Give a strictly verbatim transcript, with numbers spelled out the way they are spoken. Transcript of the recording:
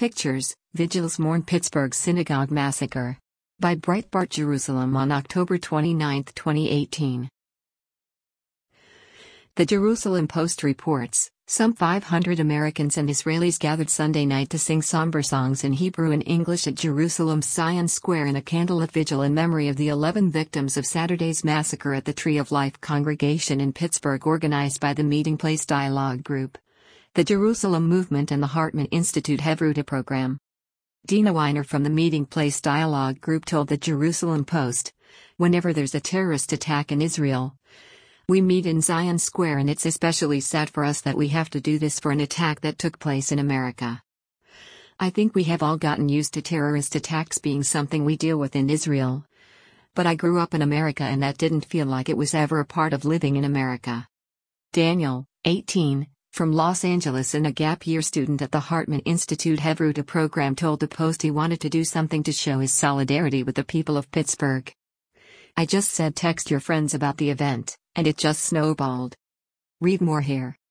Pictures, Vigils Mourn Pittsburgh Synagogue Massacre. By Breitbart Jerusalem on October twenty-ninth, twenty eighteen. The Jerusalem Post reports, some five hundred Americans and Israelis gathered Sunday night to sing somber songs in Hebrew and English at Jerusalem's Zion Square in a candlelit vigil in memory of the eleven victims of Saturday's massacre at the Tree of Life congregation in Pittsburgh, organized by the Meeting Place Dialogue Group, the Jerusalem Movement and the Hartman Institute Hevruta program. Dina Weiner from the Meeting Place Dialogue Group told the Jerusalem Post, "Whenever there's a terrorist attack in Israel, we meet in Zion Square, and it's especially sad for us that we have to do this for an attack that took place in America. I think we have all gotten used to terrorist attacks being something we deal with in Israel. But I grew up in America and that didn't feel like it was ever a part of living in America." Daniel, eighteen, from Los Angeles and a gap-year student at the Hartman Institute Hevruta program, told the Post he wanted to do something to show his solidarity with the people of Pittsburgh. "I just said text your friends about the event, and it just snowballed. Read more here."